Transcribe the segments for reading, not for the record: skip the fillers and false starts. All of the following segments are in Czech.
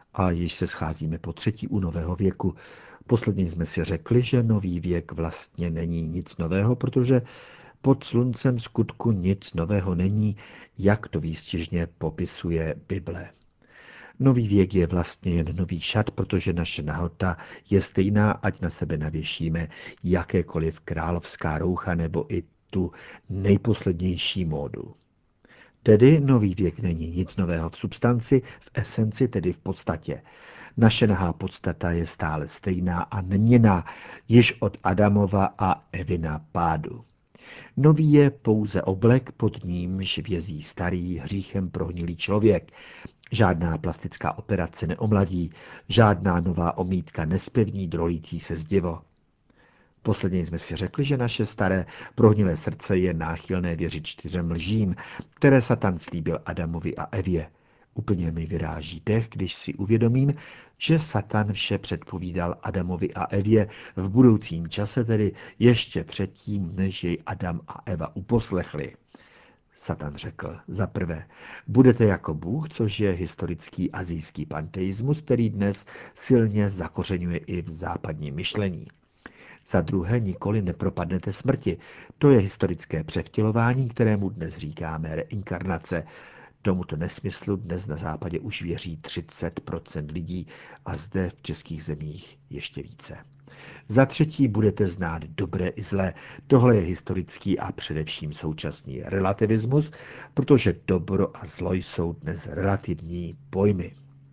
A již se scházíme po třetí u nového věku. Posledně jsme si řekli, že nový věk vlastně není nic nového, protože pod sluncem skutku nic nového není, jak to výstižně popisuje Bible. Nový věk je vlastně jen nový šat, protože naše nahota je stejná, ať na sebe navěšíme jakékoliv královská roucha nebo i tu nejposlednější módu. Tedy nový věk není nic nového v substanci, v esenci, tedy v podstatě. Naše nahá podstata je stále stejná a neměnná, již od Adamova a Evina pádu. Nový je pouze oblek, pod nímž vězí starý, hříchem prohnilý člověk. Žádná plastická operace neomladí, žádná nová omítka nespevní drolící se zdivo. Posledně jsme si řekli, že naše staré prohnilé srdce je náchylné věřit 4 lžím, které Satan slíbil Adamovi a Evě. Úplně mi vyráží dech, když si uvědomím, že Satan vše předpovídal Adamovi a Evě v budoucím čase, tedy ještě předtím, než jej Adam a Eva uposlechli. Satan řekl, za prvé, budete jako Bůh, což je historický asijský panteismus, který dnes silně zakořeňuje i v západním myšlení. Za druhé, nikoli nepropadnete smrti. To je historické převtělování, kterému dnes říkáme reinkarnace. Tomuto nesmyslu dnes na západě už věří 30% lidí a zde v českých zemích ještě více. Za třetí, budete znát dobré i zlé. Tohle je historický a především současný relativismus, protože dobro a zlo jsou dnes relativní pojmy.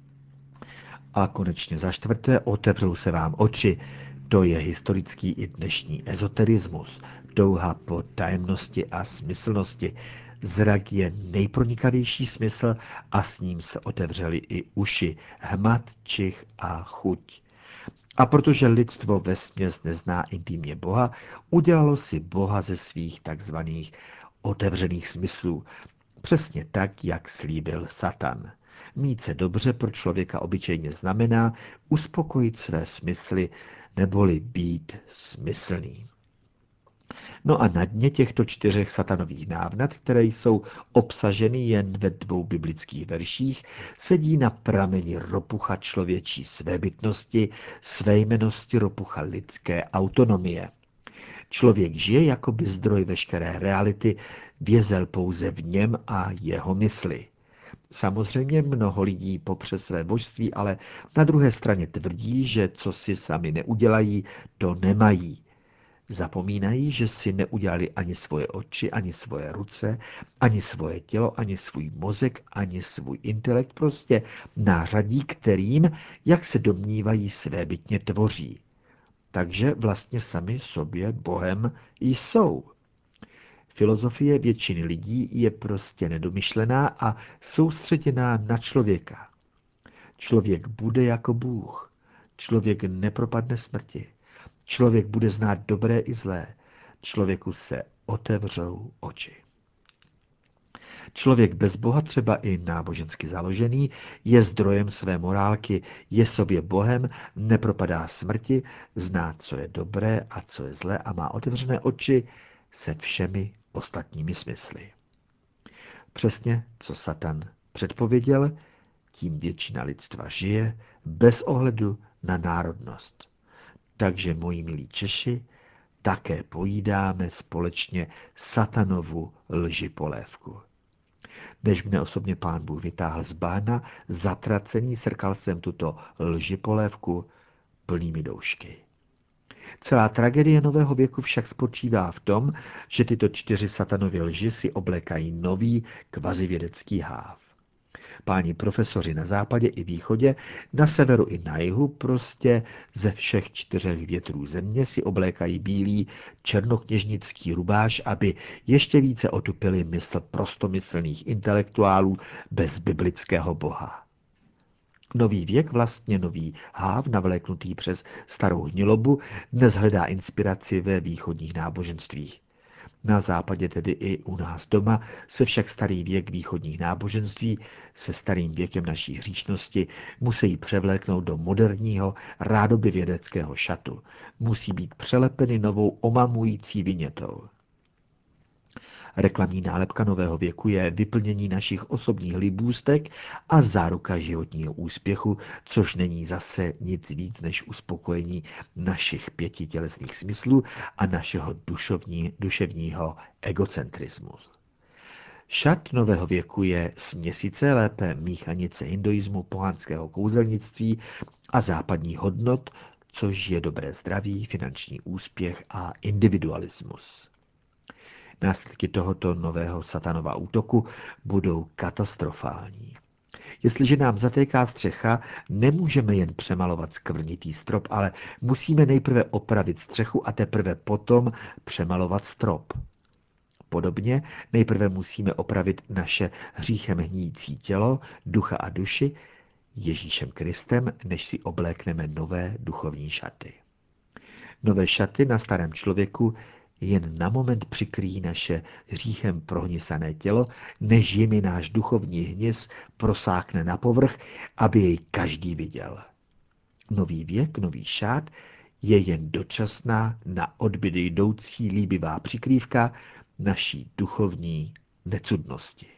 A konečně za čtvrté, otevřou se vám oči. To je historický i dnešní ezoterismus, touha po tajemnosti a smyslnosti. Zrak je nejpronikavější smysl a s ním se otevřely i uši, hmat, čich a chuť. A protože lidstvo vesměs nezná intimně Boha, udělalo si Boha ze svých takzvaných otevřených smyslů. Přesně tak, jak slíbil Satan. Mít se dobře pro člověka obyčejně znamená uspokojit své smysly neboli být smyslný. No a na dně těchto 4 satanových návnad, které jsou obsaženy jen ve 2 biblických verších, sedí na prameni ropucha člověčí svébytnosti, svéjmennosti ropucha lidské autonomie. Člověk žije jako by zdroj veškeré reality, vězel pouze v něm a jeho mysli. Samozřejmě mnoho lidí popře své božství, ale na druhé straně tvrdí, že co si sami neudělají, to nemají. Zapomínají, že si neudělali ani svoje oči, ani svoje ruce, ani svoje tělo, ani svůj mozek, ani svůj intelekt, prostě nářadí, kterým, jak se domnívají, svébytně tvoří. Takže vlastně sami sobě Bohem jsou. Filozofie většiny lidí je prostě nedomyšlená a soustředěná na člověka. Člověk bude jako Bůh. Člověk nepropadne smrti. Člověk bude znát dobré i zlé. Člověku se otevřou oči. Člověk bez Boha, třeba i nábožensky založený, je zdrojem své morálky, je sobě Bohem, nepropadá smrti, zná, co je dobré a co je zlé a má otevřené oči se všemi ostatními smysly. Přesně, co Satan předpověděl, tím většina lidstva žije bez ohledu na národnost. Takže, moji milí Češi, také pojídáme společně Satanovu lžipolévku. Než mne osobně pán Bůh vytáhl z bána, zatracený srkal jsem tuto lžipolévku plnými doušky. Celá tragédie nového věku však spočívá v tom, že tyto 4 satanovy lži si oblékají nový kvazivědecký háv. Páni profesoři na západě i východě, na severu i na jihu, prostě ze všech 4 větrů země si oblékají bílý černokněžnický rubáš, aby ještě více otupili mysl prostomyslných intelektuálů bez biblického boha. Nový věk, vlastně nový háv, navléknutý přes starou hnilobu, dnes hledá inspiraci ve východních náboženstvích. Na západě, tedy i u nás doma, se však starý věk východních náboženství se starým věkem naší hříšnosti musí převléknout do moderního, rádoby vědeckého šatu. Musí být přelepeny novou omamující vinětou. Reklamní nálepka nového věku je vyplnění našich osobních libůstek a záruka životního úspěchu, což není zase nic víc než uspokojení našich 5 tělesných smyslů a našeho duševního egocentrismu. Šat nového věku je směsice, lépe míchanice hinduismu, pohanského kouzelnictví a západních hodnot, což je dobré zdraví, finanční úspěch a individualismus. Následky tohoto nového satanova útoku budou katastrofální. Jestliže nám zatéká střecha, nemůžeme jen přemalovat skvrnitý strop, ale musíme nejprve opravit střechu a teprve potom přemalovat strop. Podobně nejprve musíme opravit naše hříchem hníjící tělo, ducha a duši Ježíšem Kristem, než si oblékneme nové duchovní šaty. Nové šaty na starém člověku jen na moment přikryjí naše hříchem prohnisané tělo, než jimi náš duchovní hnis prosákne na povrch, aby jej každý viděl. Nový věk, nový šát je jen dočasná, na odbyt jdoucí líbivá přikrývka naší duchovní necudnosti.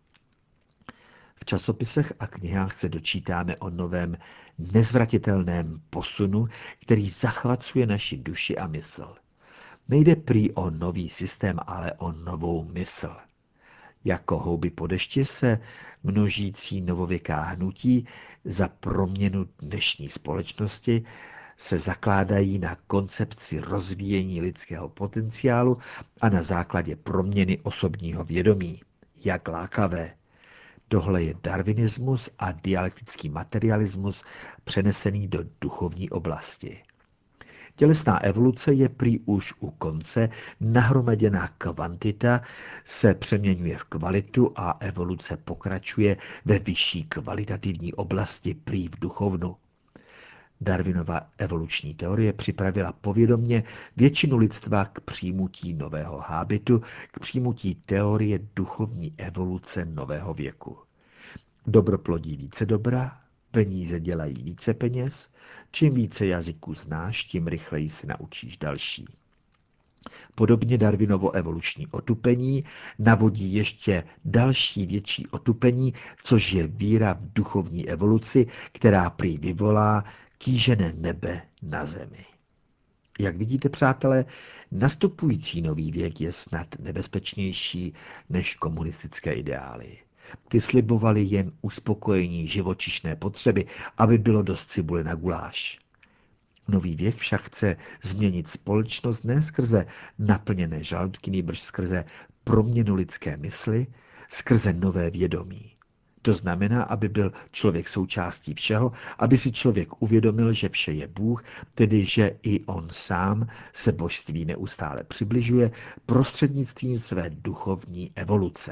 V časopisech a knihách se dočítáme o novém nezvratitelném posunu, který zachvacuje naši duši a mysl. Nejde prý o nový systém, ale o novou mysl. Jako houby po dešti se množící novověká hnutí za proměnu dnešní společnosti se zakládají na koncepci rozvíjení lidského potenciálu a na základě proměny osobního vědomí. Jak lákavé. Tohle je darwinismus a dialektický materialismus přenesený do duchovní oblasti. Tělesná evoluce je prý už u konce, nahromaděná kvantita se přeměňuje v kvalitu a evoluce pokračuje ve vyšší kvalitativní oblasti prý v duchovnu. Darwinova evoluční teorie připravila povědomě většinu lidstva k přijmutí nového hábitu, k přijmutí teorie duchovní evoluce nového věku. Dobro plodí více dobra, peníze dělají více peněz, čím více jazyků znáš, tím rychleji se naučíš další. Podobně Darwinovo evoluční otupení navodí ještě další větší otupení, což je víra v duchovní evoluci, která prý vyvolá kýžené nebe na zemi. Jak vidíte, přátelé, nastupující nový věk je snad nebezpečnější než komunistické ideály. Ty slibovaly jen uspokojení živočišné potřeby, aby bylo dost cibule na guláš. Nový věk však chce změnit společnost ne skrze naplněné žaludky, nýbrž skrze proměnu lidské mysli, skrze nové vědomí. To znamená, aby byl člověk součástí všeho, aby si člověk uvědomil, že vše je Bůh, tedy že i on sám se božství neustále přibližuje prostřednictvím své duchovní evoluce.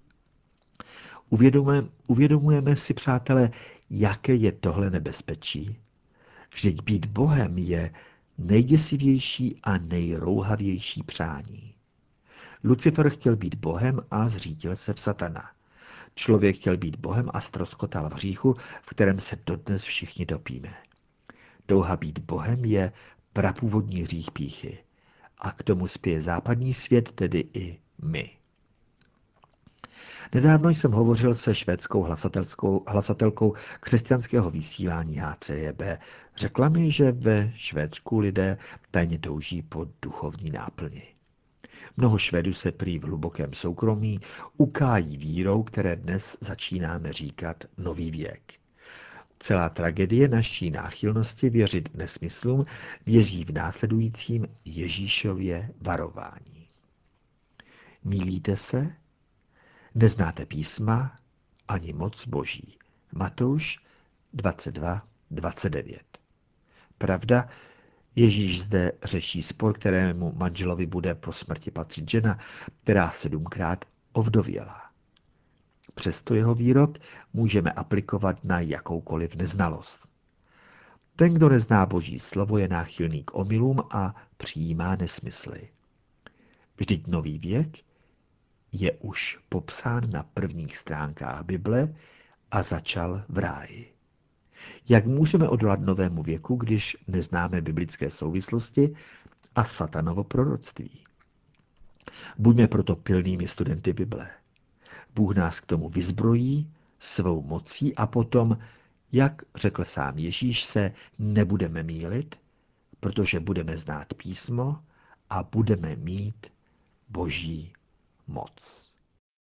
Uvědomujeme si, přátelé, jaké je tohle nebezpečí? Vždyť být Bohem je nejděsivější a nejrouhavější přání. Lucifer chtěl být Bohem a zřítil se v satana. Člověk chtěl být Bohem a ztroskotal v hříchu, v kterém se dodnes všichni topíme. Touha být Bohem je prapůvodní hřích pýchy. A k tomu spěje západní svět, tedy i my. Nedávno jsem hovořil se švédskou hlasatelkou křesťanského vysílání HCJB. Řekla mi, že ve Švédsku lidé tajně touží po duchovní náplni. Mnoho Švédů se prý v hlubokém soukromí ukájí vírou, které dnes začínáme říkat nový věk. Celá tragédie naší náchylnosti věřit nesmyslům věří v následujícím Ježíšově varování. Mýlíte se? Neznáte písma ani moc Boží. Matouš 22:29. Pravda, Ježíš zde řeší spor, kterému manželovi bude po smrti patřit žena, která 7krát ovdověla. Přesto jeho výrok můžeme aplikovat na jakoukoliv neznalost. Ten, kdo nezná Boží slovo, je náchylný k omylům a přijímá nesmysly. Vždyť nový věk je už popsán na prvních stránkách Bible a začal v ráji. Jak můžeme odolat novému věku, když neznáme biblické souvislosti a satanovo proroctví? Buďme proto pilnými studenty Bible. Bůh nás k tomu vyzbrojí svou mocí a potom, jak řekl sám Ježíš, se nebudeme mýlit, protože budeme znát písmo a budeme mít Boží moc.